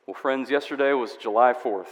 Well, friends, yesterday was July 4th,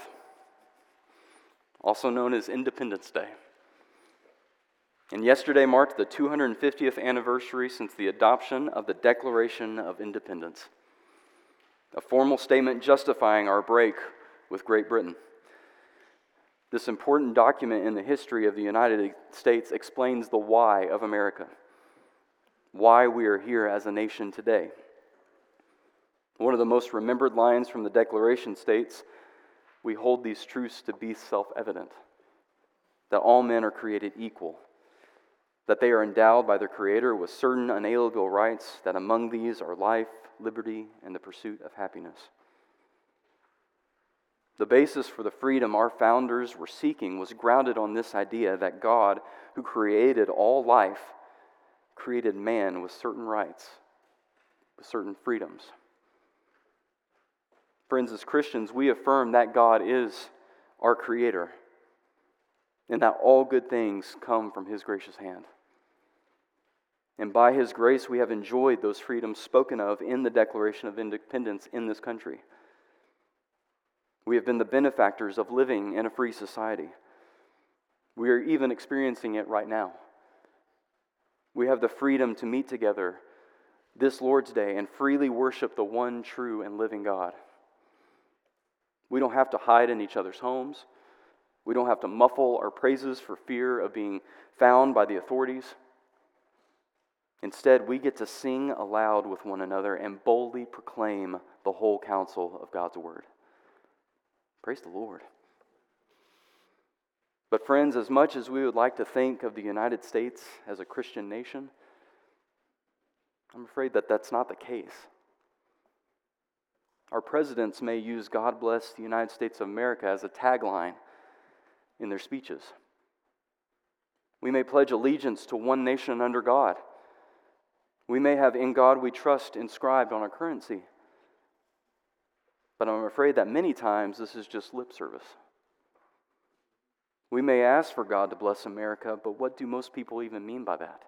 also known as Independence Day. And yesterday marked the 250th anniversary since the adoption of the Declaration of Independence, a formal statement justifying our break with Great Britain. This important document in the history of the United States explains the why of America, why we are here as a nation today. One of the most remembered lines from the Declaration states, "We hold these truths to be self-evident, that all men are created equal, that they are endowed by their Creator with certain unalienable rights, that among these are life, liberty, and the pursuit of happiness." The basis for the freedom our founders were seeking was grounded on this idea that God, who created all life, created man with certain rights, with certain freedoms. Friends, as Christians, we affirm that God is our Creator and that all good things come from His gracious hand. And by His grace, we have enjoyed those freedoms spoken of in the Declaration of Independence in this country. We have been the benefactors of living in a free society. We are even experiencing it right now. We have the freedom to meet together this Lord's Day and freely worship the one true and living God. We don't have to hide in each other's homes. We don't have to muffle our praises for fear of being found by the authorities. Instead, we get to sing aloud with one another and boldly proclaim the whole counsel of God's Word. Praise the Lord. But friends, as much as we would like to think of the United States as a Christian nation, I'm afraid that that's not the case. Our presidents may use "God bless the United States of America" as a tagline in their speeches. We may pledge allegiance to one nation under God. We may have "In God We Trust" inscribed on our currency. But I'm afraid that many times this is just lip service. We may ask for God to bless America, but what do most people even mean by that?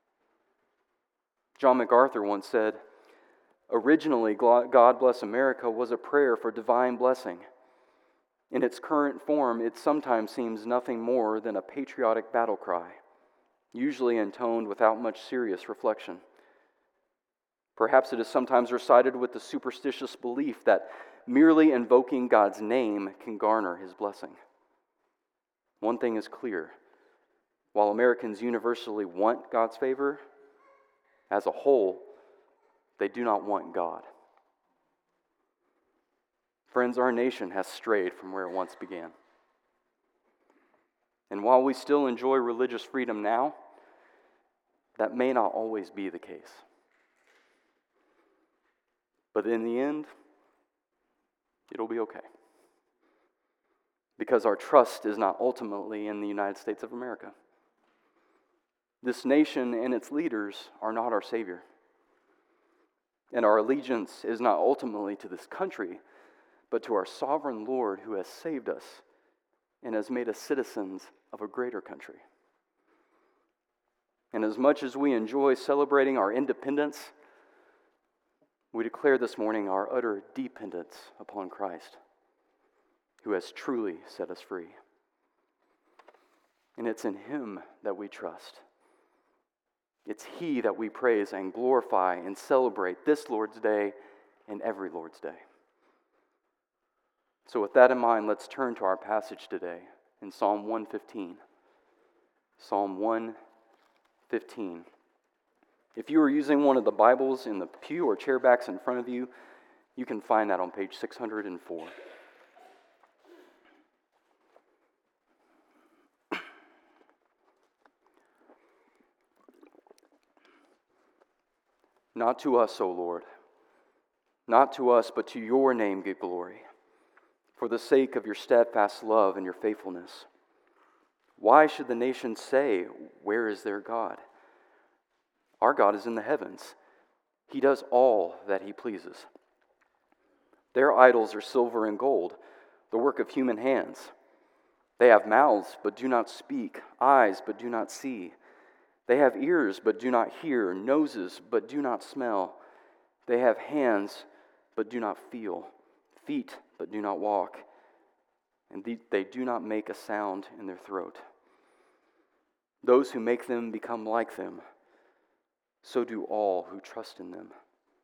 John MacArthur once said, "Originally, God bless America was a prayer for divine blessing. In its current form, it sometimes seems nothing more than a patriotic battle cry, usually intoned without much serious reflection. Perhaps it is sometimes recited with the superstitious belief that merely invoking God's name can garner His blessing. One thing is clear. While Americans universally want God's favor, as a whole, they do not want God." Friends, our nation has strayed from where it once began. And while we still enjoy religious freedom now, that may not always be the case. But in the end, it'll be okay. Because our trust is not ultimately in the United States of America. This nation and its leaders are not our Savior. And our allegiance is not ultimately to this country, but to our sovereign Lord who has saved us and has made us citizens of a greater country. And as much as we enjoy celebrating our independence, we declare this morning our utter dependence upon Christ, who has truly set us free. And it's in Him that we trust. It's He that we praise and glorify and celebrate this Lord's Day and every Lord's Day. So with that in mind, let's turn to our passage today in Psalm 115. Psalm 115. If you are using one of the Bibles in the pew or chair backs in front of you, you can find that on page 604. Not to us, O Lord, not to us, but to Your name give glory, for the sake of Your steadfast love and Your faithfulness. Why should the nations say, "Where is their God?" Our God is in the heavens. He does all that He pleases. Their idols are silver and gold, the work of human hands. They have mouths, but do not speak, eyes, but do not see. They have ears, but do not hear, noses, but do not smell. They have hands, but do not feel, feet but do not walk, and they do not make a sound in their throat. Those who make them become like them, so do all who trust in them.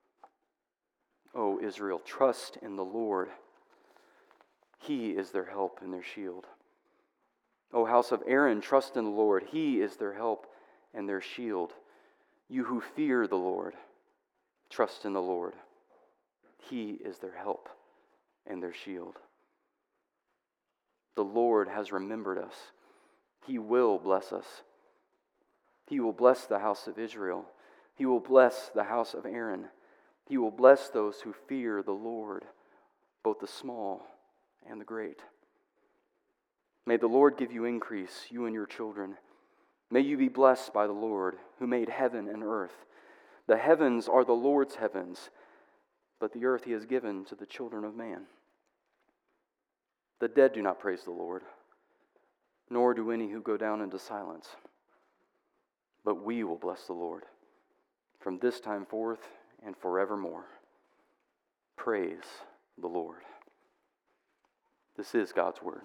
O Israel, trust in the Lord. He is their help and their shield. O house of Aaron, trust in the Lord. He is their help and their shield. You who fear the Lord, trust in the Lord. He is their help and their shield. The Lord has remembered us. He will bless us. He will bless the house of Israel. He will bless the house of Aaron. He will bless those who fear the Lord, both the small and the great. May the Lord give you increase, you and your children. May you be blessed by the Lord, who made heaven and earth. The heavens are the Lord's heavens, but the earth He has given to the children of man. The dead do not praise the Lord, nor do any who go down into silence. But we will bless the Lord from this time forth and forevermore. Praise the Lord. This is God's word.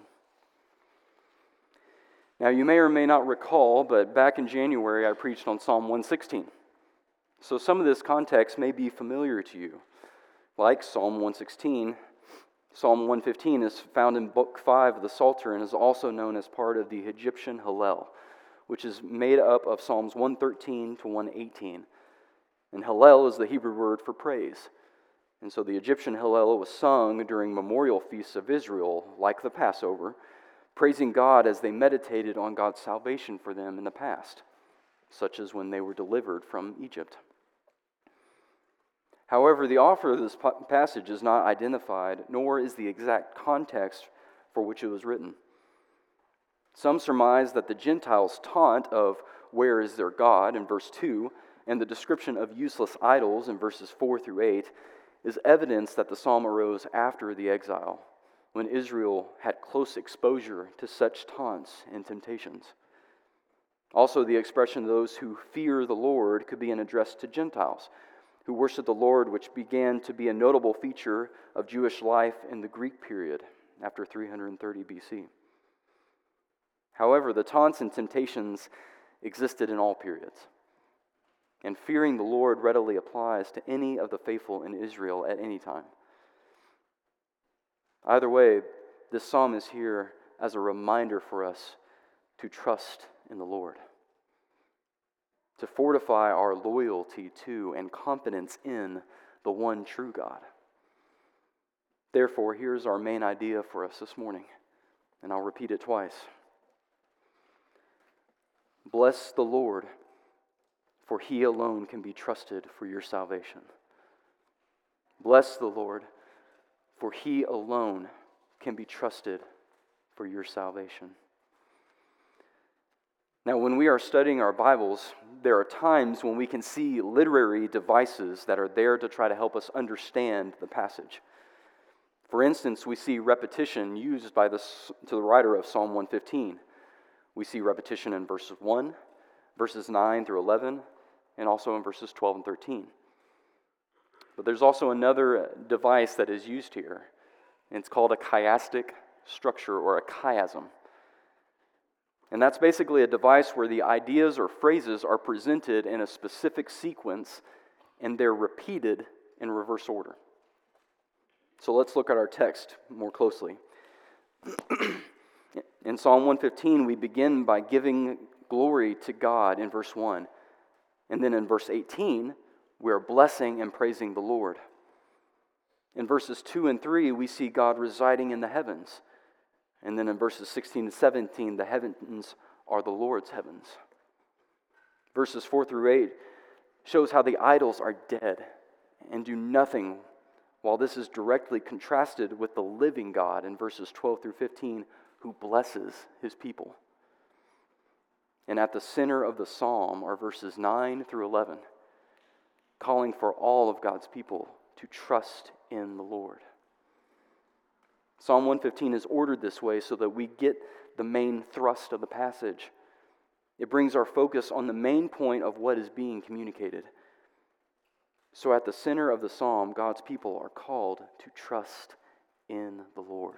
Now, you may or may not recall, but back in January I preached on Psalm 116. So some of this context may be familiar to you. Like Psalm 116, Psalm 115 is found in Book 5 of the Psalter and is also known as part of the Egyptian Hallel, which is made up of Psalms 113 to 118. And Hallel is the Hebrew word for praise. And so the Egyptian Hallel was sung during memorial feasts of Israel, like the Passover, praising God as they meditated on God's salvation for them in the past, such as when they were delivered from Egypt. However, the author of this passage is not identified, nor is the exact context for which it was written. Some surmise that the Gentiles' taunt of "Where is their God?" in verse 2 and the description of useless idols in verses 4 through 8 is evidence that the psalm arose after the exile, when Israel had close exposure to such taunts and temptations. Also, the expression "those who fear the Lord" could be an address to Gentiles who worship the Lord, which began to be a notable feature of Jewish life in the Greek period after 330 BC. However, the taunts and temptations existed in all periods, and fearing the Lord readily applies to any of the faithful in Israel at any time. Either way, this psalm is here as a reminder for us to trust in the Lord, to fortify our loyalty to and confidence in the one true God. Therefore, here's our main idea for us this morning, and I'll repeat it twice. Bless the Lord, for He alone can be trusted for your salvation. Bless the Lord, for He alone can be trusted for your salvation. Now, when we are studying our Bibles, there are times when we can see literary devices that are there to try to help us understand the passage. For instance, we see repetition used by to the writer of Psalm 115. We see repetition in verses 1, verses 9 through 11, and also in verses 12 and 13. But there's also another device that is used here, and it's called a chiastic structure or a chiasm. And that's basically a device where the ideas or phrases are presented in a specific sequence and they're repeated in reverse order. So let's look at our text more closely. In Psalm 115, we begin by giving glory to God in verse 1. And then in verse 18, we are blessing and praising the Lord. In verses 2 and 3, we see God residing in the heavens. And then in verses 16 and 17, the heavens are the Lord's heavens. Verses 4 through 8 shows how the idols are dead and do nothing, while this is directly contrasted with the living God in verses 12 through 15, who blesses His people. And at the center of the psalm are verses 9 through 11, calling for all of God's people to trust in the Lord. Psalm 115 is ordered this way so that we get the main thrust of the passage. It brings our focus on the main point of what is being communicated. So at the center of the psalm, God's people are called to trust in the Lord.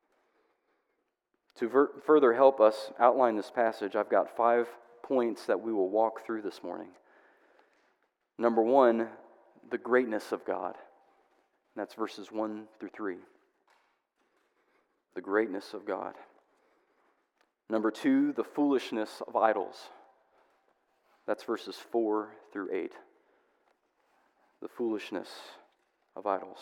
To further help us outline this passage, I've got 5 points that we will walk through this morning. Number 1, the greatness of God. That's verses 1 through 3. The greatness of God. Number 2, the foolishness of idols. That's verses 4 through 8. The foolishness of idols.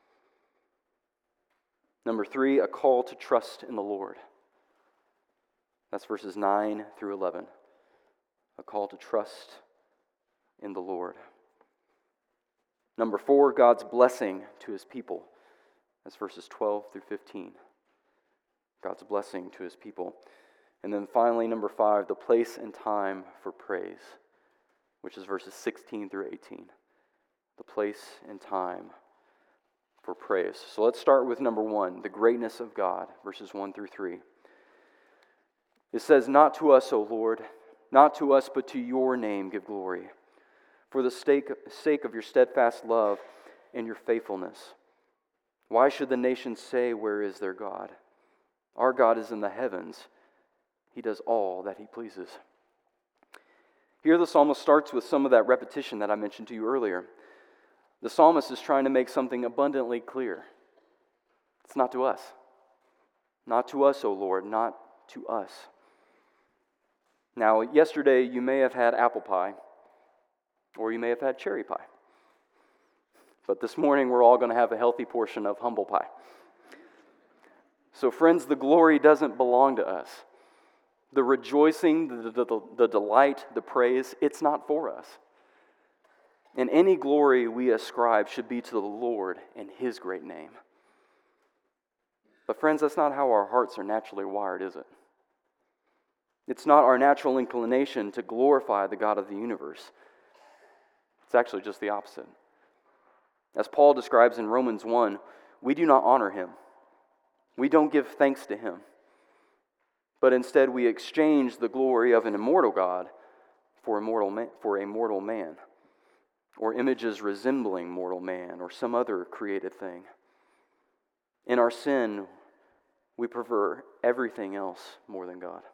Number 3, a call to trust in the Lord. That's verses 9 through 11. A call to trust in the Lord. Number 4, God's blessing to His people. That's verses 12 through 15. God's blessing to His people. And then finally, number 5, the place and time for praise, which is verses 16 through 18. The place and time for praise. So let's start with number 1, the greatness of God, verses 1 through 3. It says, "Not to us, O Lord, not to us, but to your name give glory, for the sake of your steadfast love and your faithfulness. Why should the nations say, 'Where is their God?' Our God is in the heavens. He does all that He pleases." Here the psalmist starts with some of that repetition that I mentioned to you earlier. The psalmist is trying to make something abundantly clear. It's not to us. Not to us, O Lord, not to us. Now, yesterday you may have had apple pie, or you may have had cherry pie. But this morning we're all going to have a healthy portion of humble pie. So friends, the glory doesn't belong to us. The rejoicing, the delight, the praise, it's not for us. And any glory we ascribe should be to the Lord and His great name. But friends, that's not how our hearts are naturally wired, is it? It's not our natural inclination to glorify the God of the universe. It's actually just the opposite. As Paul describes in Romans 1, we do not honor Him. We don't give thanks to Him. But instead we exchange the glory of an immortal God for a mortal man, or images resembling mortal man, or some other created thing. In our sin, we prefer everything else more than God.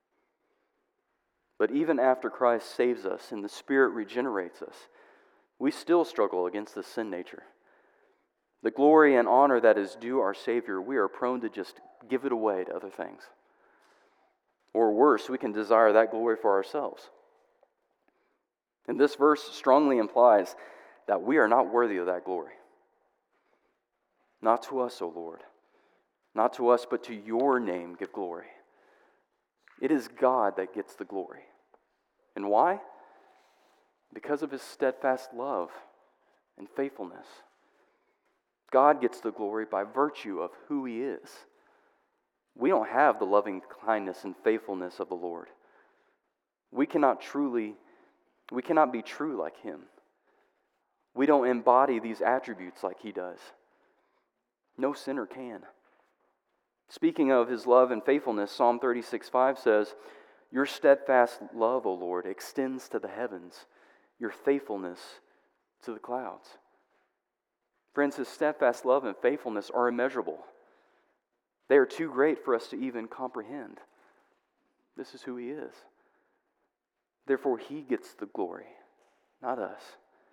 But even after Christ saves us and the Spirit regenerates us, we still struggle against the sin nature. The glory and honor that is due our Savior, we are prone to just give it away to other things. Or worse, we can desire that glory for ourselves. And this verse strongly implies that we are not worthy of that glory. Not to us, O Lord. Not to us, but to your name give glory. It is God that gets the glory. And why? Because of His steadfast love and faithfulness. God gets the glory by virtue of who He is. We don't have the loving kindness and faithfulness of the Lord. We cannot be true like Him. We don't embody these attributes like He does. No sinner can. Speaking of His love and faithfulness, Psalm 36:5 says, "Your steadfast love, O Lord, extends to the heavens, your faithfulness to the clouds." Friends, His steadfast love and faithfulness are immeasurable. They are too great for us to even comprehend. This is who He is. Therefore, He gets the glory, not us.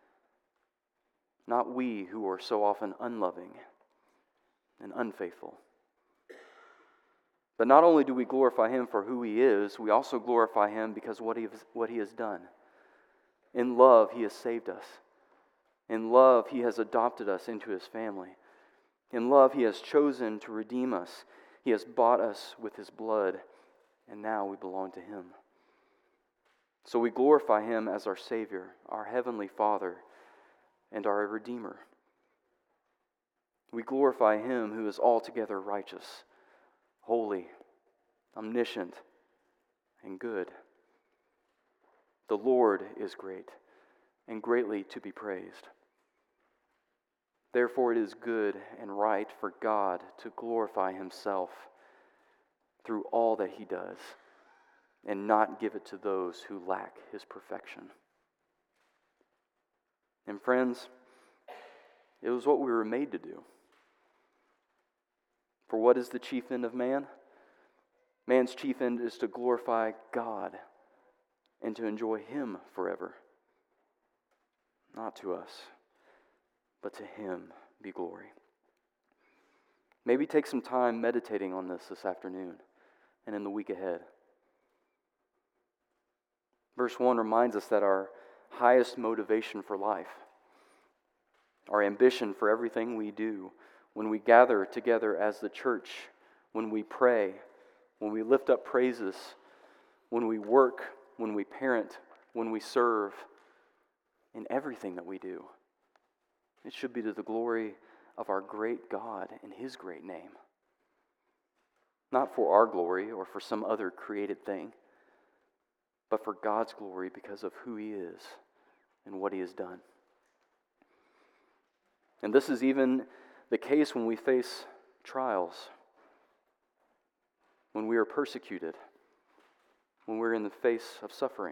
Not we who are so often unloving and unfaithful. But not only do we glorify Him for who He is, we also glorify Him because what He has done. In love, He has saved us. In love, He has adopted us into His family. In love, He has chosen to redeem us. He has bought us with His blood, and now we belong to Him. So we glorify Him as our Savior, our Heavenly Father, and our Redeemer. We glorify Him who is altogether righteous, holy, omniscient, and good. The Lord is great and greatly to be praised. Therefore, it is good and right for God to glorify Himself through all that He does and not give it to those who lack His perfection. And friends, it was what we were made to do. For what is the chief end of man? Man's chief end is to glorify God and to enjoy Him forever. Not to us, but to Him be glory. Maybe take some time meditating on this afternoon and in the week ahead. Verse 1 reminds us that our highest motivation for life, our ambition for everything we do, when we gather together as the church, when we pray, when we lift up praises, when we work, when we parent, when we serve, in everything that we do, it should be to the glory of our great God and His great name. Not for our glory or for some other created thing, but for God's glory because of who He is and what He has done. And this is even the case when we face trials, when we are persecuted, when we're in the face of suffering.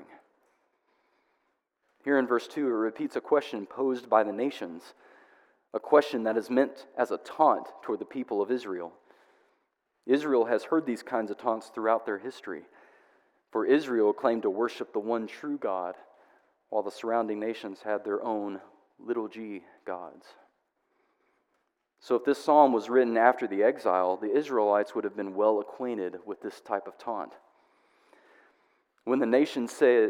Here in verse 2, it repeats a question posed by the nations, a question that is meant as a taunt toward the people of Israel. Israel has heard these kinds of taunts throughout their history, for Israel claimed to worship the one true God, while the surrounding nations had their own little g gods. So if this psalm was written after the exile, the Israelites would have been well acquainted with this type of taunt. When the nations say,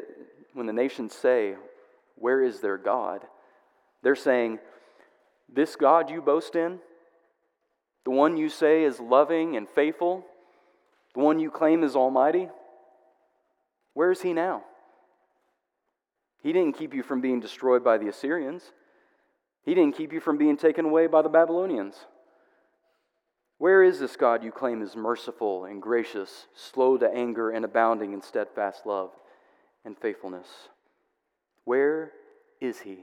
"Where is their God?" they're saying, "This God you boast in, the one you say is loving and faithful, the one you claim is almighty, where is He now? He didn't keep you from being destroyed by the Assyrians. He didn't keep you from being taken away by the Babylonians. Where is this God you claim is merciful and gracious, slow to anger and abounding in steadfast love and faithfulness? Where is He?"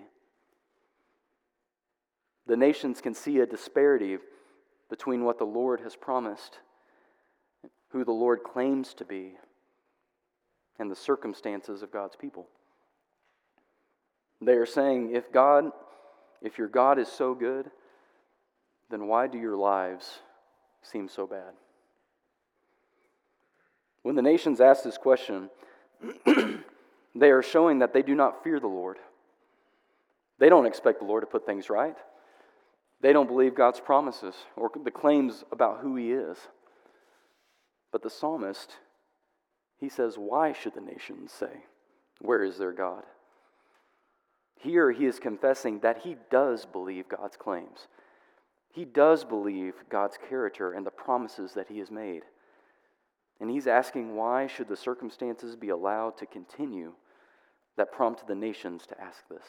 The nations can see a disparity between what the Lord has promised, who the Lord claims to be, and the circumstances of God's people. They are saying, if your God is so good, then why do your lives seem so bad? When the nations ask this question, they are showing that they do not fear the Lord. They don't expect the Lord to put things right. They don't believe God's promises or the claims about who He is. But the psalmist, he says, why should the nations say, "Where is their God?" Here he is confessing that he does believe God's claims. He does believe God's character and the promises that He has made. And he's asking, why should the circumstances be allowed to continue that prompted the nations to ask this?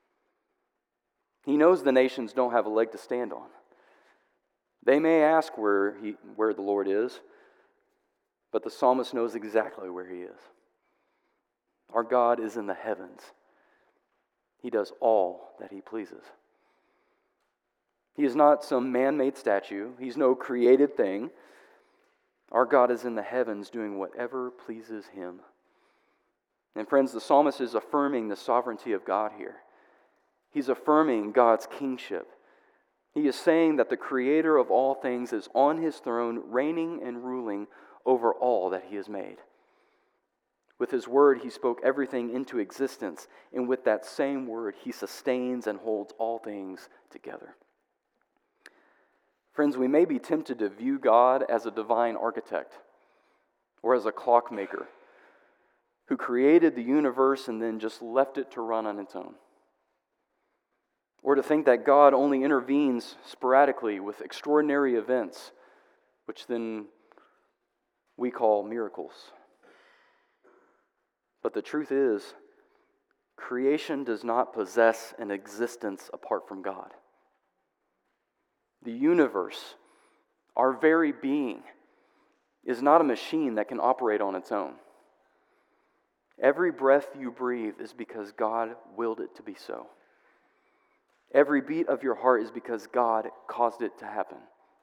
He knows the nations don't have a leg to stand on. They may ask where the Lord is, but the psalmist knows exactly where He is. Our God is in the heavens. He does all that He pleases. He is not some man-made statue. He's no created thing. Our God is in the heavens doing whatever pleases Him. And friends, the psalmist is affirming the sovereignty of God here. He's affirming God's kingship. He is saying that the Creator of all things is on His throne, reigning and ruling over all that He has made. With His word, He spoke everything into existence, and with that same word, He sustains and holds all things together. Friends, we may be tempted to view God as a divine architect or as a clockmaker who created the universe and then just left it to run on its own. Or to think that God only intervenes sporadically with extraordinary events, which then we call miracles. But the truth is, creation does not possess an existence apart from God. The universe, our very being, is not a machine that can operate on its own. Every breath you breathe is because God willed it to be so. Every beat of your heart is because God caused it to happen.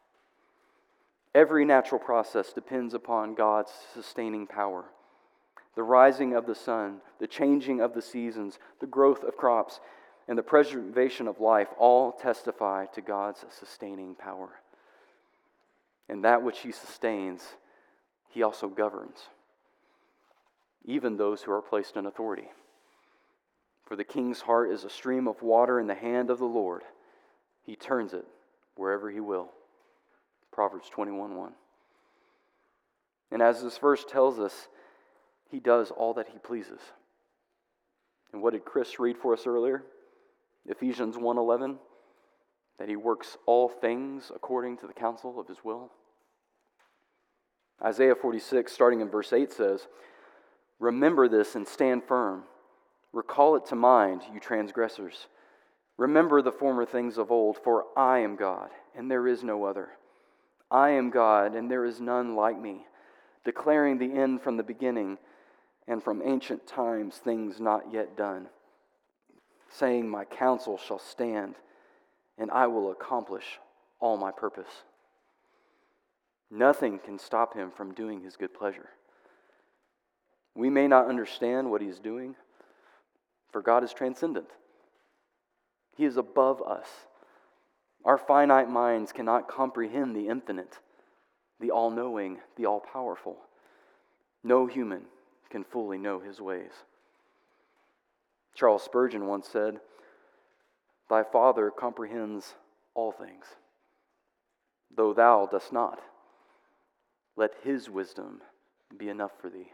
Every natural process depends upon God's sustaining power. The rising of the sun, the changing of the seasons, the growth of crops, and the preservation of life all testify to God's sustaining power. and that which he sustains, he also governs, even those who are placed in authority. For the king's heart is a stream of water in the hand of the Lord. He turns it wherever he will. Proverbs 21:1. And as this verse tells us, he does all that he pleases. And what did Chris read for us earlier? Ephesians 1:11, that he works all things according to the counsel of his will. Isaiah 46, starting in verse 8, says, "Remember this and stand firm. Recall it to mind, you transgressors. Remember the former things of old, for I am God, and there is no other. I am God, and there is none like me, declaring the end from the beginning, and from ancient times things not yet done, saying, my counsel shall stand, and I will accomplish all my purpose." Nothing can stop him from doing his good pleasure. We may not understand what he is doing, for God is transcendent. He is above us. Our finite minds cannot comprehend the infinite, the all-knowing, the all-powerful. No human can fully know his ways. Charles Spurgeon once said, "Thy Father comprehends all things, though thou dost not. Let his wisdom be enough for thee."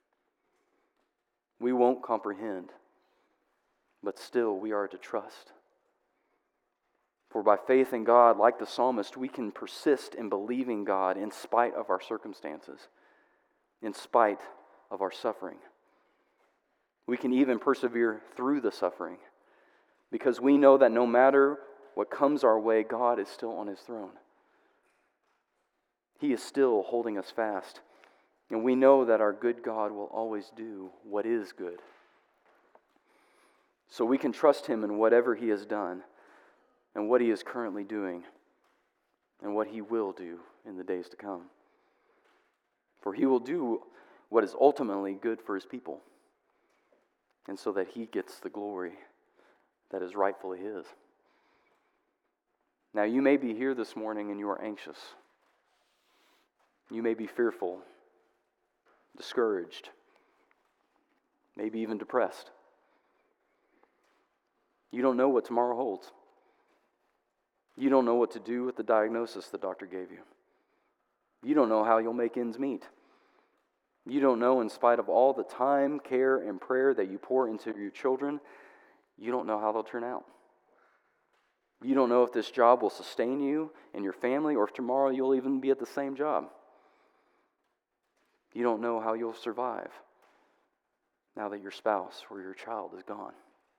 We won't comprehend, but still we are to trust. For by faith in God, like the psalmist, we can persist in believing God in spite of our circumstances, in spite of our suffering. We can even persevere through the suffering, because we know that no matter what comes our way, God is still on his throne. He is still holding us fast, and we know that our good God will always do what is good. So we can trust him in whatever he has done, and what he is currently doing, and what he will do in the days to come. For he will do what is ultimately good for his people, and so that he gets the glory that is rightfully his. Now you may be here this morning and you are anxious. You may be fearful, discouraged, maybe even depressed. You don't know what tomorrow holds. You don't know what to do with the diagnosis the doctor gave you. You don't know how you'll make ends meet. You don't know, in spite of all the time, care, and prayer that you pour into your children, you don't know how they'll turn out. You don't know if this job will sustain you and your family, or if tomorrow you'll even be at the same job. You don't know how you'll survive now that your spouse or your child is gone.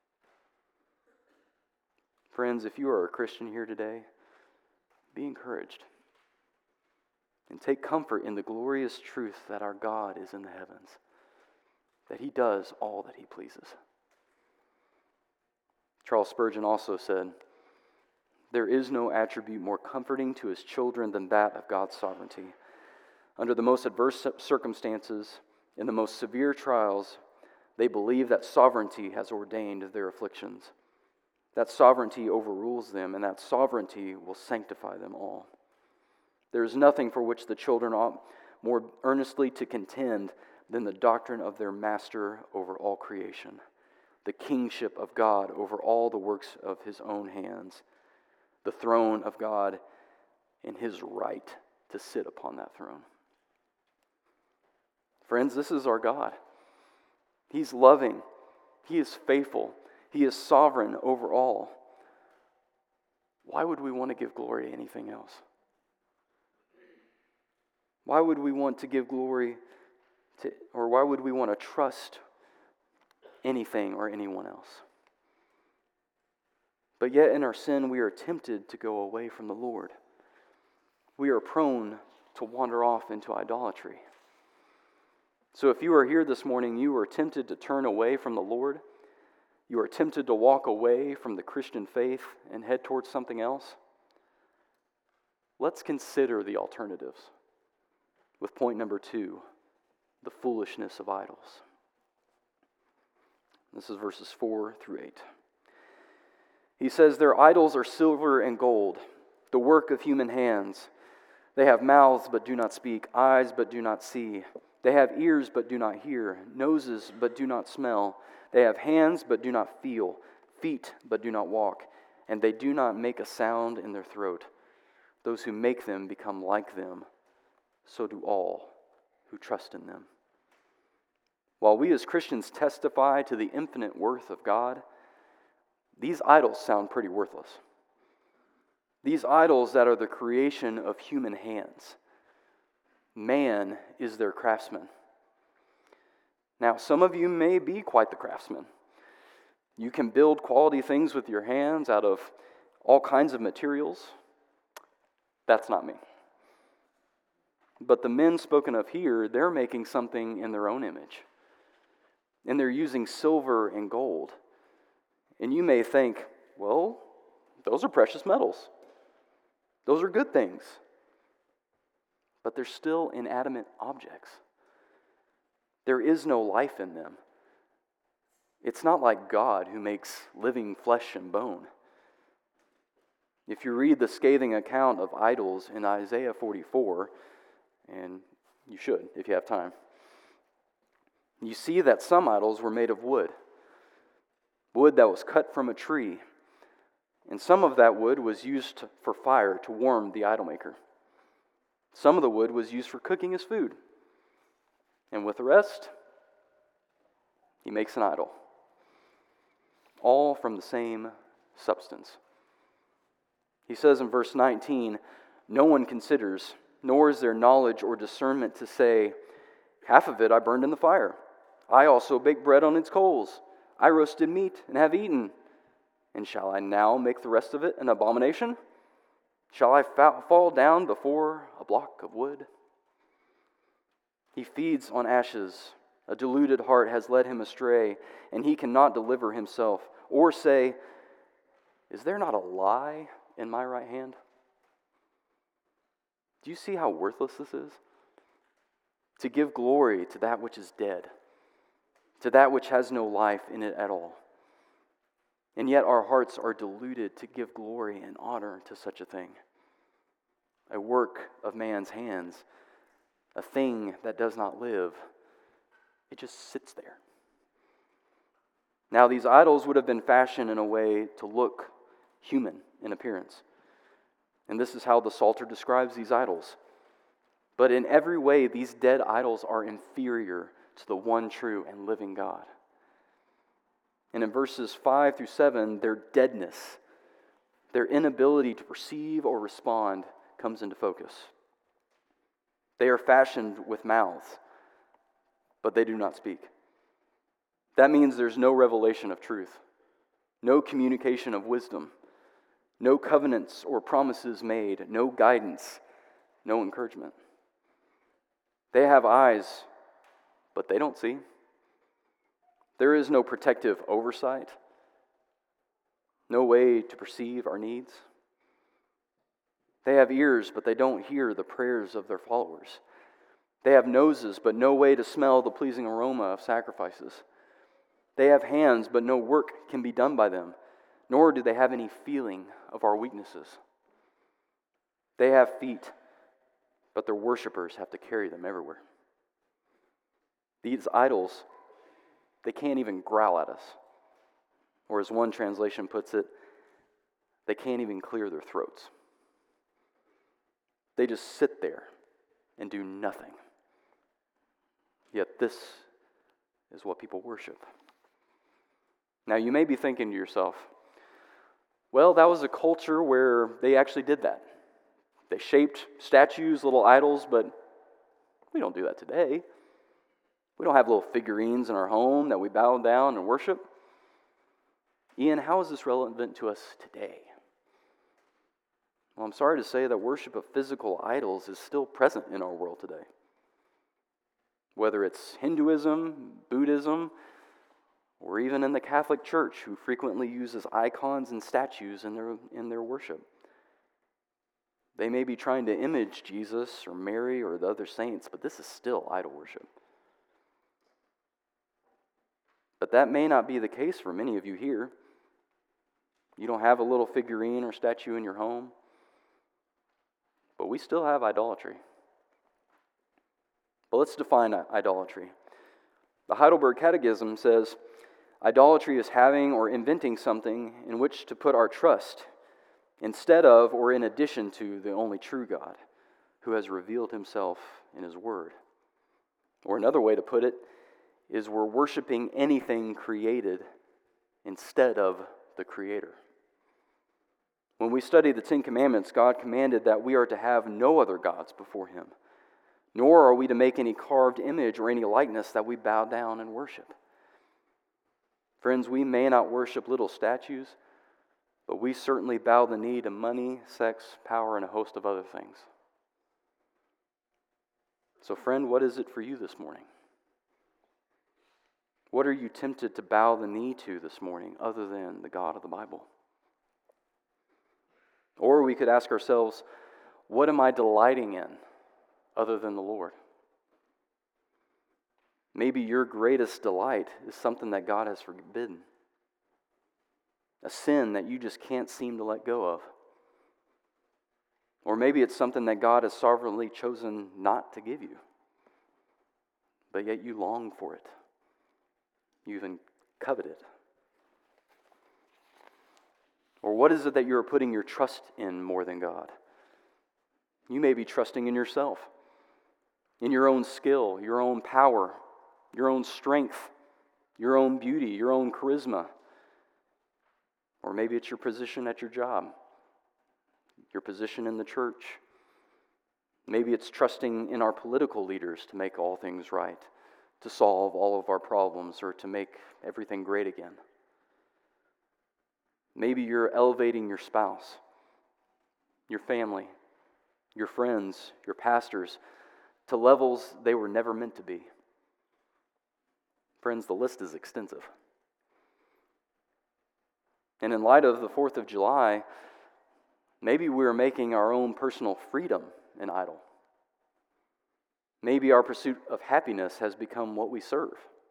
Friends, if you are a Christian here today, be encouraged and take comfort in the glorious truth that our God is in the heavens, that he does all that he pleases. Charles Spurgeon also said, "There is no attribute more comforting to his children than that of God's sovereignty. Under the most adverse circumstances, in the most severe trials, they believe that sovereignty has ordained their afflictions. That sovereignty overrules them, and that sovereignty will sanctify them all. There is nothing for which the children ought more earnestly to contend than the doctrine of their master over all creation, the kingship of God over all the works of his own hands, the throne of God, and his right to sit upon that throne." Friends, this is our God. He's loving. He is faithful. He is sovereign over all. Why would we want to give glory to anything else? Why would we want to give glory to, or why would we want to trust anything or anyone else? But yet in our sin, we are tempted to go away from the Lord. We are prone to wander off into idolatry. So if you are here this morning, you are tempted to turn away from the Lord, you are tempted to walk away from the Christian faith and head towards something else, let's consider the alternatives with point number 2, the foolishness of idols. This is verses 4 through 8. He says, "Their idols are silver and gold, the work of human hands. They have mouths but do not speak, eyes but do not see. They have ears but do not hear, noses but do not smell. They have hands but do not feel, feet but do not walk, and they do not make a sound in their throat. Those who make them become like them. So do all who trust in them. While we as Christians testify to the infinite worth of God, these idols sound pretty worthless. These idols that are the creation of human hands. Man is their craftsman. Now, some of you may be quite the craftsman. You can build quality things with your hands out of all kinds of materials. That's not me. But the men spoken of here, they're making something in their own image. And they're using silver and gold. And you may think, well, those are precious metals. Those are good things. But they're still inanimate objects. There is no life in them. It's not like God who makes living flesh and bone. If you read the scathing account of idols in Isaiah 44, and you should if you have time, you see that some idols were made of wood that was cut from a tree, and some of that wood was used for fire to warm the idol maker. Some of the wood was used for cooking his food, and with the rest, he makes an idol, all from the same substance. He says in verse 19, "No one considers, nor is there knowledge or discernment to say, 'Half of it I burned in the fire. I also baked bread on its coals. I roasted meat and have eaten. And shall I now make the rest of it an abomination? Shall I fall down before a block of wood?' He feeds on ashes. A deluded heart has led him astray, and he cannot deliver himself, or say, 'Is there not a lie in my right hand?'" Do you see how worthless this is? To give glory to that which is dead, to that which has no life in it at all. And yet our hearts are deluded to give glory and honor to such a thing. A work of man's hands, a thing that does not live. It just sits there. Now, these idols would have been fashioned in a way to look human in appearance. And this is how the Psalter describes these idols. But in every way, these dead idols are inferior to the one true and living God. And in verses 5 through 7, their deadness, their inability to perceive or respond, comes into focus. They are fashioned with mouths, but they do not speak. That means there's no revelation of truth, no communication of wisdom, no covenants or promises made, no guidance, no encouragement. They have eyes, but they don't see. There is no protective oversight, no way to perceive our needs. They have ears, but they don't hear the prayers of their followers. They have noses, but no way to smell the pleasing aroma of sacrifices. They have hands, but no work can be done by them, nor do they have any feeling of our weaknesses. They have feet, but their worshipers have to carry them everywhere. These idols, they can't even growl at us. Or as one translation puts it, they can't even clear their throats. They just sit there and do nothing. Yet this is what people worship. Now you may be thinking to yourself, well, that was a culture where they actually did that. They shaped statues, little idols, but we don't do that today. We don't have little figurines in our home that we bow down and worship. Ian, how is this relevant to us today? Well, I'm sorry to say that worship of physical idols is still present in our world today. Whether it's Hinduism, Buddhism, or even in the Catholic Church, who frequently uses icons and statues in their worship. They may be trying to image Jesus or Mary or the other saints, but this is still idol worship. But that may not be the case for many of you here. You don't have a little figurine or statue in your home. But we still have idolatry. But let's define idolatry. The Heidelberg Catechism says, idolatry is having or inventing something in which to put our trust instead of or in addition to the only true God, who has revealed himself in his word. Or another way to put it is we're worshiping anything created instead of the Creator. When we study the Ten Commandments, God commanded that we are to have no other gods before him, nor are we to make any carved image or any likeness that we bow down and worship. Friends, we may not worship little statues, but we certainly bow the knee to money, sex, power, and a host of other things. So friend, what is it for you this morning? What are you tempted to bow the knee to this morning other than the God of the Bible? Or we could ask ourselves, what am I delighting in other than the Lord? Maybe your greatest delight is something that God has forbidden. A sin that you just can't seem to let go of. Or maybe it's something that God has sovereignly chosen not to give you, but yet you long for it. You even covet it. Or what is it that you are putting your trust in more than God? You may be trusting in yourself, in your own skill, your own power, your own strength, your own beauty, your own charisma. Or maybe it's your position at your job, your position in the church. Maybe it's trusting in our political leaders to make all things right, to solve all of our problems, or to make everything great again. Maybe you're elevating your spouse, your family, your friends, your pastors to levels they were never meant to be. Friends, the list is extensive. And in light of the 4th of July, maybe we're making our own personal freedom an idol. Maybe our pursuit of happiness has become what we serve.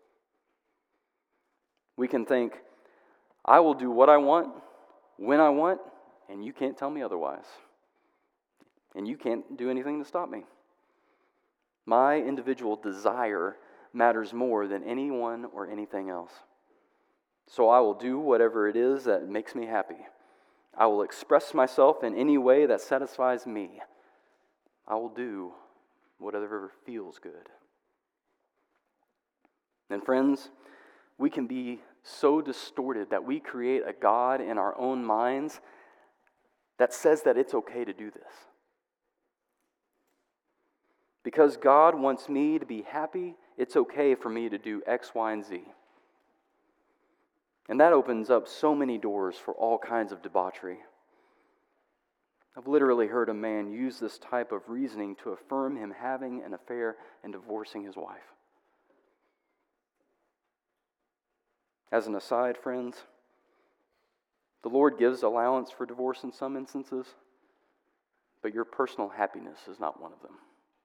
We can think, I will do what I want, when I want, and you can't tell me otherwise. And you can't do anything to stop me. My individual desire matters more than anyone or anything else. So I will do whatever it is that makes me happy. I will express myself in any way that satisfies me. I will do whatever feels good. And friends, we can be so distorted that we create a God in our own minds that says that it's okay to do this. Because God wants me to be happy, it's okay for me to do X, Y, and Z. And that opens up so many doors for all kinds of debauchery. I've literally heard a man use this type of reasoning to affirm him having an affair and divorcing his wife. As an aside, friends, the Lord gives allowance for divorce in some instances, but your personal happiness is not one of them.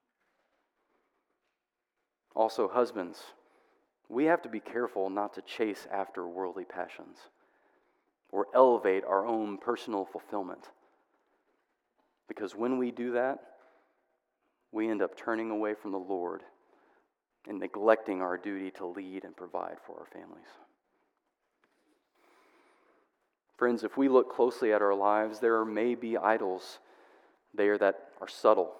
Also, husbands, we have to be careful not to chase after worldly passions or elevate our own personal fulfillment. Because when we do that, we end up turning away from the Lord and neglecting our duty to lead and provide for our families. Friends, if we look closely at our lives, there may be idols there that are subtle,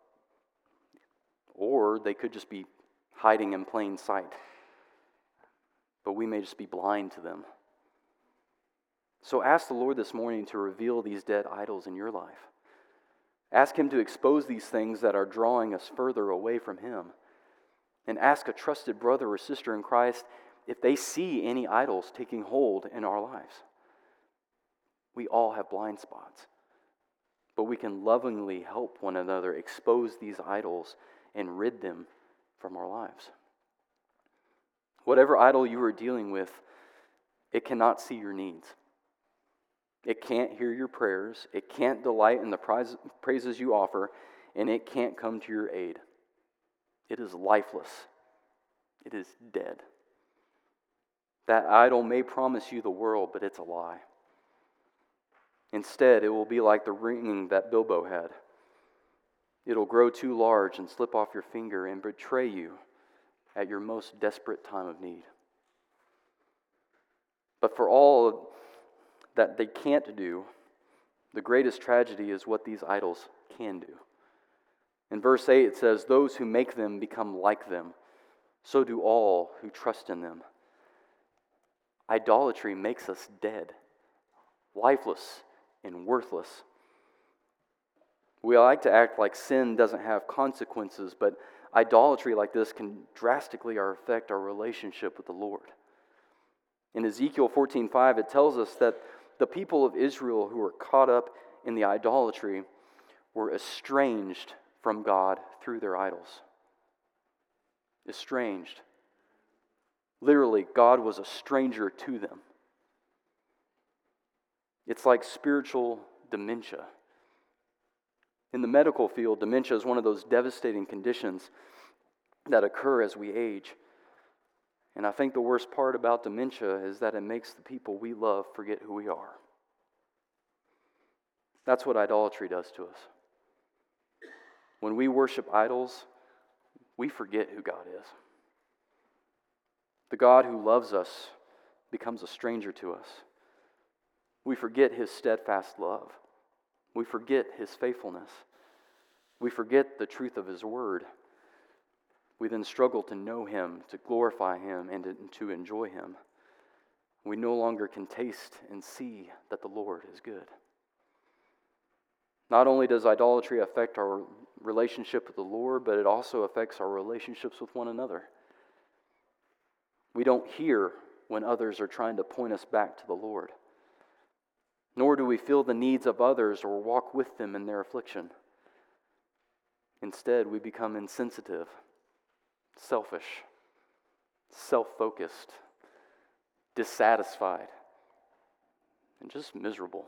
or they could just be hiding in plain sight, but we may just be blind to them. So ask the Lord this morning to reveal these dead idols in your life. Ask Him to expose these things that are drawing us further away from Him. And ask a trusted brother or sister in Christ if they see any idols taking hold in our lives. We all have blind spots, but we can lovingly help one another expose these idols and rid them from our lives. Whatever idol you are dealing with, it cannot see your needs. It can't hear your prayers. It can't delight in the praises you offer, and it can't come to your aid. It is lifeless. It is dead. That idol may promise you the world, but it's a lie. Instead, it will be like the ring that Bilbo had. It'll grow too large and slip off your finger and betray you at your most desperate time of need. But for all that they can't do, the greatest tragedy is what these idols can do. In verse 8 it says, "Those who make them become like them, so do all who trust in them." Idolatry makes us dead, lifeless, and worthless. We like to act like sin doesn't have consequences, but idolatry like this can drastically affect our relationship with the Lord. In Ezekiel 14:5, it tells us that the people of Israel who were caught up in the idolatry were estranged from God through their idols. Estranged. Literally, God was a stranger to them. It's like spiritual dementia. In the medical field, dementia is one of those devastating conditions that occur as we age. And I think the worst part about dementia is that it makes the people we love forget who we are. That's what idolatry does to us. When we worship idols, we forget who God is. The God who loves us becomes a stranger to us. We forget His steadfast love. We forget His faithfulness. We forget the truth of His word. We then struggle to know Him, to glorify Him, and to enjoy Him. We no longer can taste and see that the Lord is good. Not only does idolatry affect our relationship with the Lord, but it also affects our relationships with one another. We don't hear when others are trying to point us back to the Lord. Nor do we feel the needs of others or walk with them in their affliction. Instead, we become insensitive, selfish, self-focused, dissatisfied, and just miserable.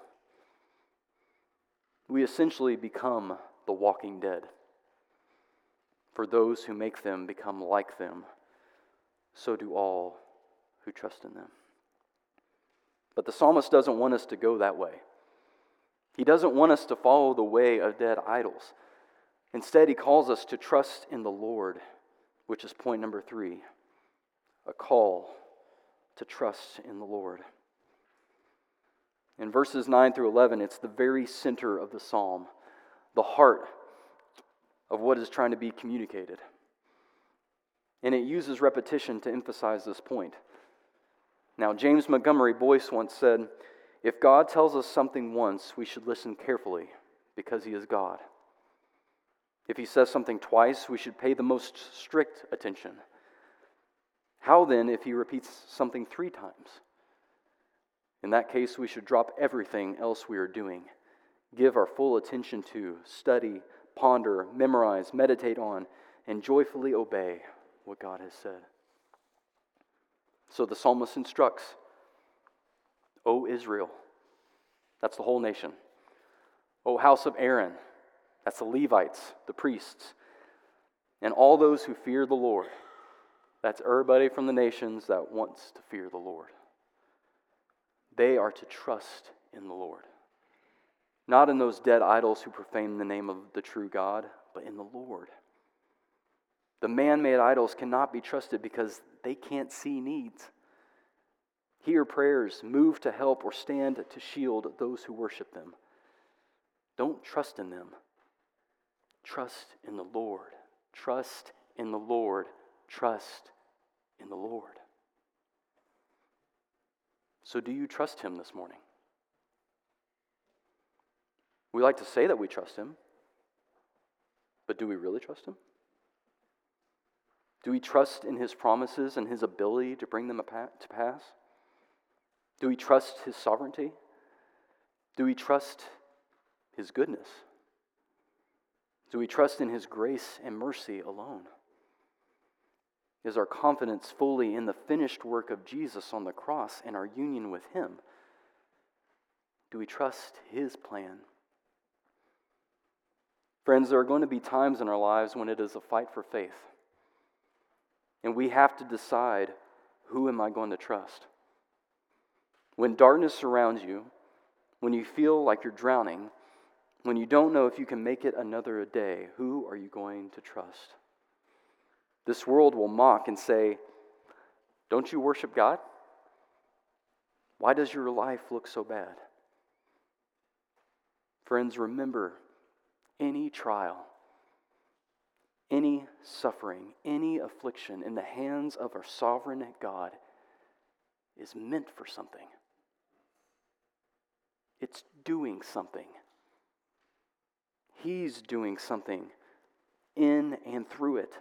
We essentially become the walking dead. For those who make them become like them, so do all who trust in them. But the psalmist doesn't want us to go that way. He doesn't want us to follow the way of dead idols. Instead, he calls us to trust in the Lord, which is point number 3, a call to trust in the Lord. In verses 9 through 11, it's the very center of the psalm, the heart of what is trying to be communicated. And it uses repetition to emphasize this point. Now, James Montgomery Boyce once said, "If God tells us something once, we should listen carefully, because He is God. If He says something twice, we should pay the most strict attention. How then if He repeats something 3 times? In that case, we should drop everything else we are doing, give our full attention to, study, ponder, memorize, meditate on, and joyfully obey what God has said." So the psalmist instructs, "O Israel," that's the whole nation. "O house of Aaron," that's the Levites, the priests, "and all those who fear the Lord," that's everybody from the nations that wants to fear the Lord. They are to trust in the Lord. Not in those dead idols who profane the name of the true God, but in the Lord. The man-made idols cannot be trusted because they can't see needs, hear prayers, move to help, or stand to shield those who worship them. Don't trust in them. Trust in the Lord. Trust in the Lord. Trust in the Lord. So do you trust Him this morning? We like to say that we trust Him, but do we really trust Him? Do we trust in His promises and His ability to bring them to pass? Do we trust His sovereignty? Do we trust His goodness? Do we trust in His grace and mercy alone? Is our confidence fully in the finished work of Jesus on the cross and our union with Him? Do we trust His plan? Friends, there are going to be times in our lives when it is a fight for faith. And we have to decide, who am I going to trust? When darkness surrounds you, when you feel like you're drowning, When you don't know if you can make it another day, who are you going to trust? This world will mock and say, "Don't you worship God? Why does your life look so bad?" Friends, remember, any trial, any suffering, any affliction in the hands of our sovereign God is meant for something. It's doing something. He's doing something in and through it.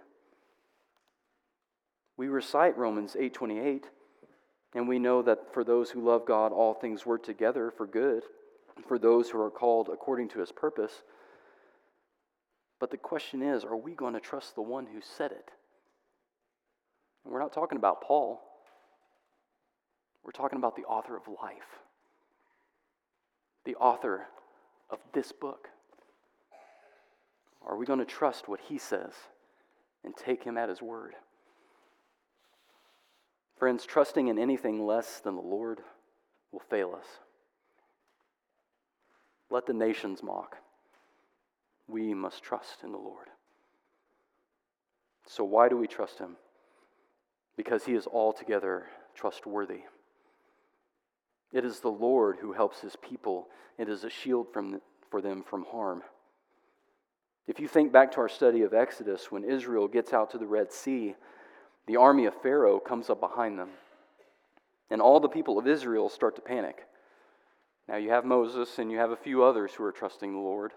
We recite Romans 8:28, and we know that for those who love God, all things work together for good, for those who are called according to His purpose. But the question is, are we going to trust the one who said it? And we're not talking about Paul. We're talking about the author of life, the author of this book. Are we going to trust what he says and take him at his word? Friends, trusting in anything less than the Lord will fail us. Let the nations mock. We must trust in the Lord. So why do we trust him? Because he is altogether trustworthy. It is the Lord who helps his people. It is a shield for them from harm. If you think back to our study of Exodus, when Israel gets out to the Red Sea, the army of Pharaoh comes up behind them. And all the people of Israel start to panic. Now you have Moses and you have a few others who are trusting the Lord.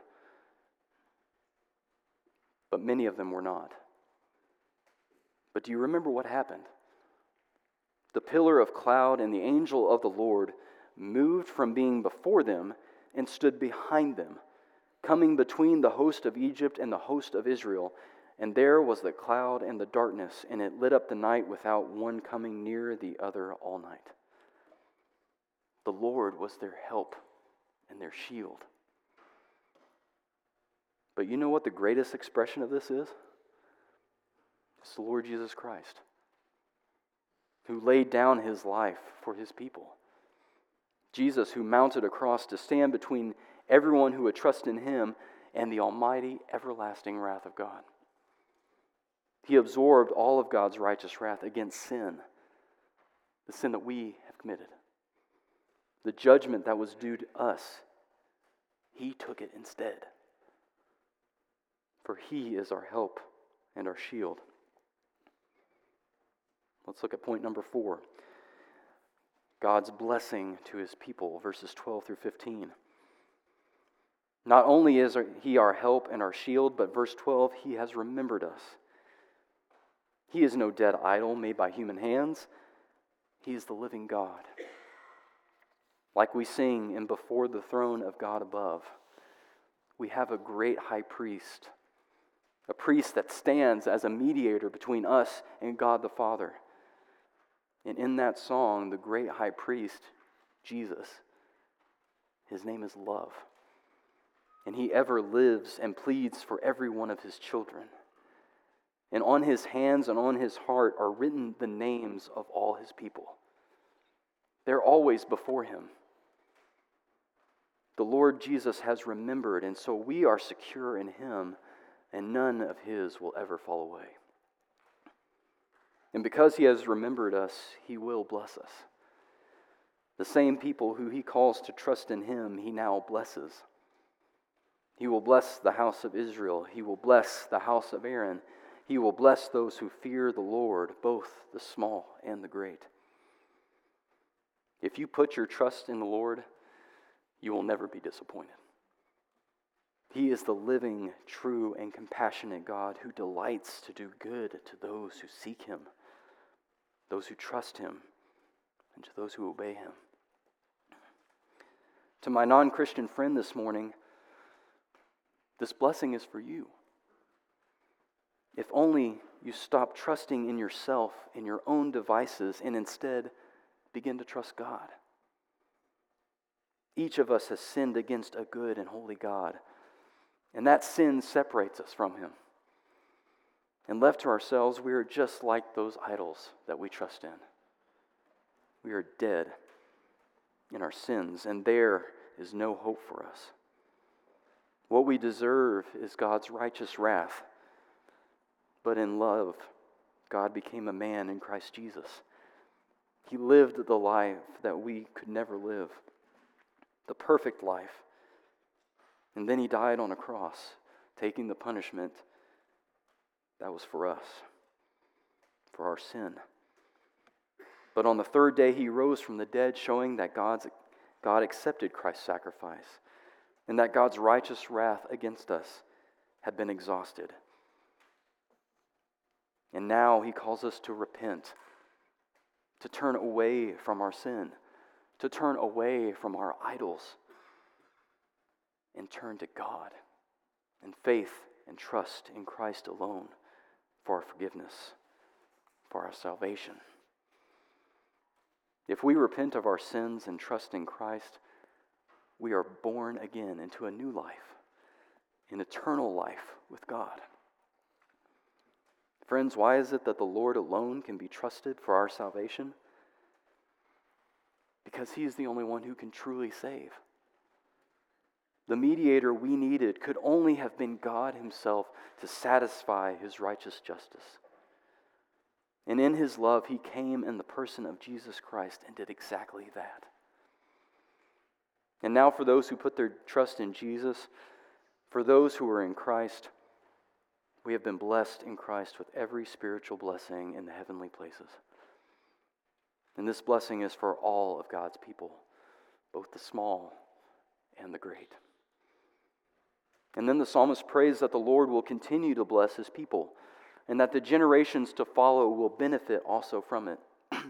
But many of them were not. But do you remember what happened? The pillar of cloud and the angel of the Lord moved from being before them and stood behind them, coming between the host of Egypt and the host of Israel. And there was the cloud and the darkness, and it lit up the night without one coming near the other all night. The Lord was their help and their shield. But you know what the greatest expression of this is? It's the Lord Jesus Christ, who laid down his life for his people. Jesus, who mounted a cross to stand between everyone who would trust in him and the almighty, everlasting wrath of God. He absorbed all of God's righteous wrath against sin, the sin that we have committed. The judgment that was due to us, he took it instead. For he is our help and our shield. Let's look at point number 4. God's blessing to his people, verses 12 through 15. Not only is he our help and our shield, but verse 12, he has remembered us. He is no dead idol made by human hands. He is the living God. Like we sing in Before the Throne of God Above, we have a great high priest, a priest that stands as a mediator between us and God the Father. And in that song, the great high priest, Jesus, his name is love. And he ever lives and pleads for every one of his children. And on his hands and on his heart are written the names of all his people. They're always before him. The Lord Jesus has remembered, and so we are secure in him, and none of his will ever fall away. And because he has remembered us, he will bless us. The same people who he calls to trust in him, he now blesses. He will bless the house of Israel. He will bless the house of Aaron. He will bless those who fear the Lord, both the small and the great. If you put your trust in the Lord, you will never be disappointed. He is the living, true, and compassionate God who delights to do good to those who seek him, those who trust him, and to those who obey him. To my non-Christian friend this morning, this blessing is for you. If only you stop trusting in yourself, in your own devices, and instead begin to trust God. Each of us has sinned against a good and holy God, and that sin separates us from him. And left to ourselves, we are just like those idols that we trust in. We are dead in our sins, and there is no hope for us. What we deserve is God's righteous wrath. But in love, God became a man in Christ Jesus. He lived the life that we could never live, the perfect life. And then he died on a cross, taking the punishment that was for us, for our sin. But on the third day he rose from the dead, showing that God accepted Christ's sacrifice, and that God's righteous wrath against us had been exhausted. And now he calls us to repent, to turn away from our sin, to turn away from our idols, and turn to God in faith and trust in Christ alone for our forgiveness, for our salvation. If we repent of our sins and trust in Christ, we are born again into a new life, an eternal life with God. Friends, why is it that the Lord alone can be trusted for our salvation? Because he is the only one who can truly save. The mediator we needed could only have been God himself to satisfy his righteous justice. And in his love, he came in the person of Jesus Christ and did exactly that. And now for those who put their trust in Jesus, for those who are in Christ, we have been blessed in Christ with every spiritual blessing in the heavenly places. And this blessing is for all of God's people, both the small and the great. And then the psalmist prays that the Lord will continue to bless his people, and that the generations to follow will benefit also from it.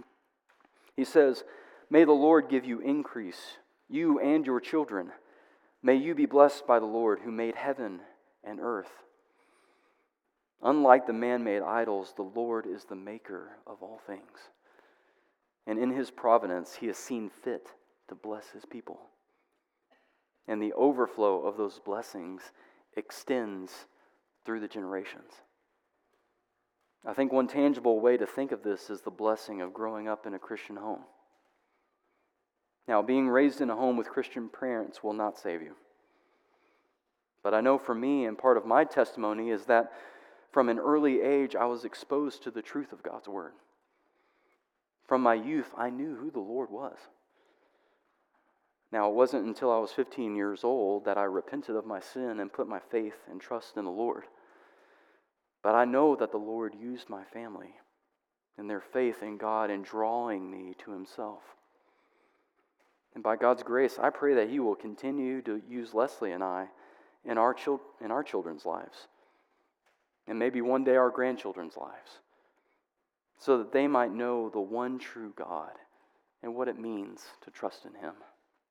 He says, "May the Lord give you increase, you and your children. May you be blessed by the Lord who made heaven and earth." Unlike the man-made idols, the Lord is the maker of all things. And in his providence, he has seen fit to bless his people. And the overflow of those blessings extends through the generations. I think one tangible way to think of this is the blessing of growing up in a Christian home. Now, being raised in a home with Christian parents will not save you. But I know for me, and part of my testimony is that from an early age, I was exposed to the truth of God's Word. From my youth, I knew who the Lord was. Now, it wasn't until I was 15 years old that I repented of my sin and put my faith and trust in the Lord. But I know that the Lord used my family and their faith in God in drawing me to himself. And by God's grace, I pray that he will continue to use Leslie and I in our children's lives, and maybe one day our grandchildren's lives, so that they might know the one true God and what it means to trust in him.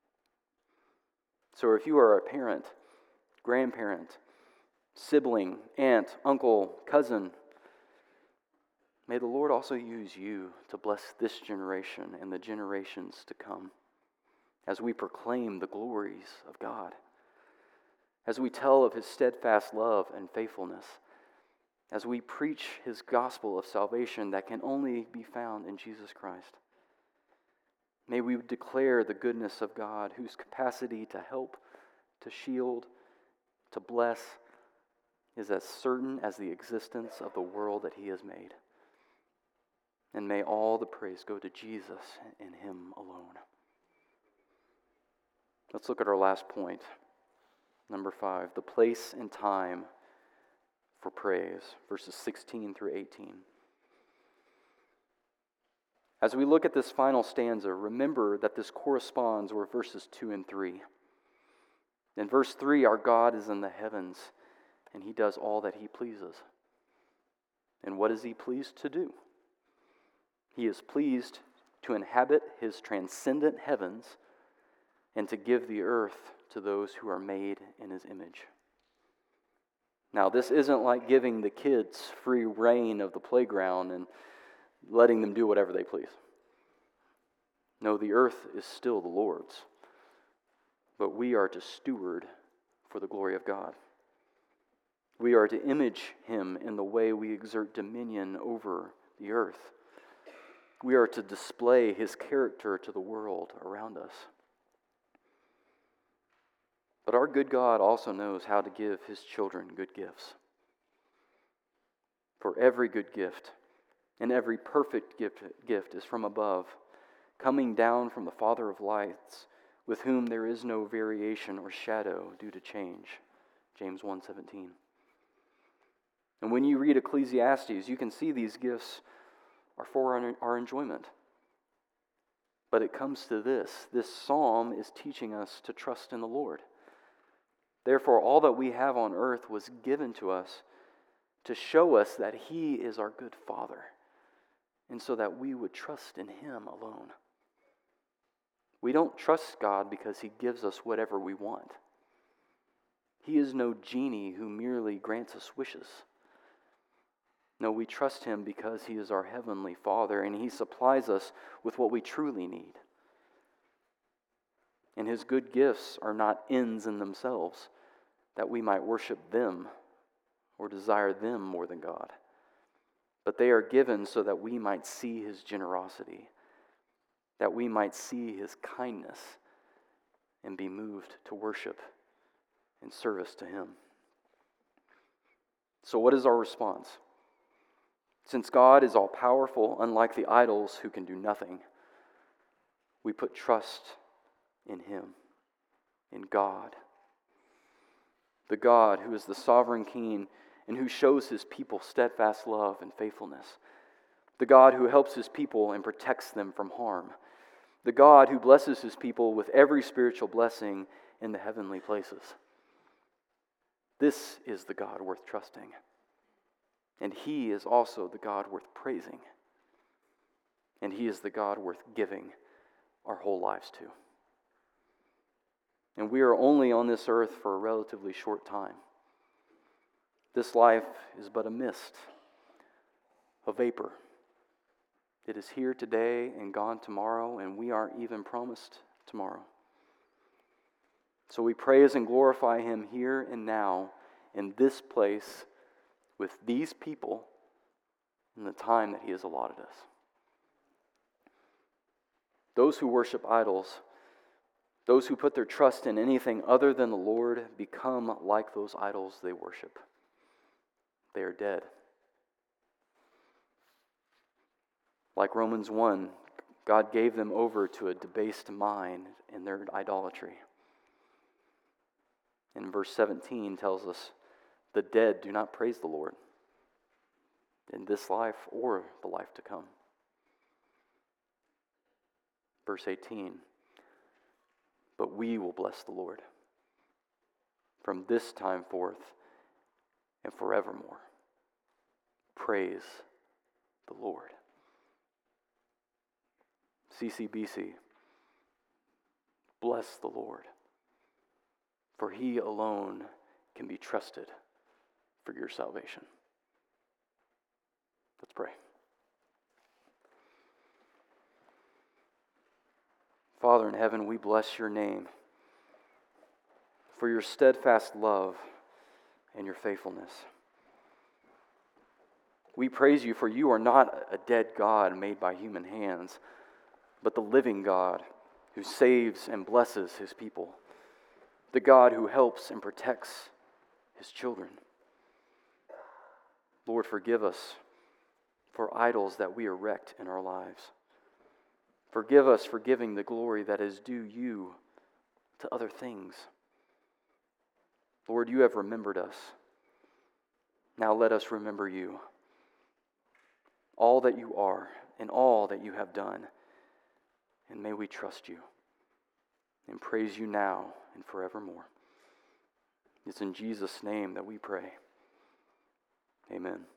So if you are a parent, grandparent, sibling, aunt, uncle, cousin, may the Lord also use you to bless this generation and the generations to come as we proclaim the glories of God, as we tell of his steadfast love and faithfulness, as we preach his gospel of salvation that can only be found in Jesus Christ. May we declare the goodness of God, whose capacity to help, to shield, to bless is as certain as the existence of the world that he has made. And may all the praise go to Jesus and him alone. Let's look at our last point. Number 5, the place and time for praise, verses 16 through 18. As we look at this final stanza, remember that this corresponds with verses 2 and 3. In verse 3, our God is in the heavens, and he does all that he pleases. And what is he pleased to do? He is pleased to inhabit his transcendent heavens and to give the earth to those who are made in his image. Now, this isn't like giving the kids free reign of the playground and letting them do whatever they please. No, the earth is still the Lord's, but we are to steward for the glory of God. We are to image him in the way we exert dominion over the earth. We are to display his character to the world around us. But our good God also knows how to give his children good gifts. For every good gift and every perfect gift is from above, coming down from the Father of lights, with whom there is no variation or shadow due to change. James 1:17. And when you read Ecclesiastes, you can see these gifts are for our enjoyment. But it comes to this. This psalm is teaching us to trust in the Lord. Therefore, all that we have on earth was given to us to show us that he is our good Father, and so that we would trust in him alone. We don't trust God because he gives us whatever we want. He is no genie who merely grants us wishes. No, we trust him because he is our heavenly Father, and he supplies us with what we truly need. And his good gifts are not ends in themselves, that we might worship them or desire them more than God. But they are given so that we might see his generosity, that we might see his kindness and be moved to worship and service to him. So what is our response? Since God is all-powerful, unlike the idols who can do nothing, we put trust in him, in God. The God who is the sovereign King and who shows his people steadfast love and faithfulness. The God who helps his people and protects them from harm. The God who blesses his people with every spiritual blessing in the heavenly places. This is the God worth trusting. And he is also the God worth praising. And he is the God worth giving our whole lives to. And we are only on this earth for a relatively short time. This life is but a mist, a vapor. It is here today and gone tomorrow, and we aren't even promised tomorrow. So we praise and glorify him here and now in this place with these people in the time that he has allotted us. Those who worship idols, those who put their trust in anything other than the Lord, become like those idols they worship. They are dead. Like Romans 1, God gave them over to a debased mind in their idolatry. And verse 17 tells us, the dead do not praise the Lord in this life or the life to come. Verse 18, but we will bless the Lord from this time forth and forevermore. Praise the Lord. CCBC, bless the Lord, for he alone can be trusted for your salvation. Let's pray. Father in heaven, we bless your name for your steadfast love and your faithfulness. We praise you for you are not a dead God made by human hands, but the living God who saves and blesses his people, the God who helps and protects his children. Lord, forgive us for idols that we erect in our lives. Forgive us for giving the glory that is due you to other things. Lord, you have remembered us. Now let us remember you. All that you are and all that you have done. And may we trust you and praise you now and forevermore. It's in Jesus' name that we pray. Amen.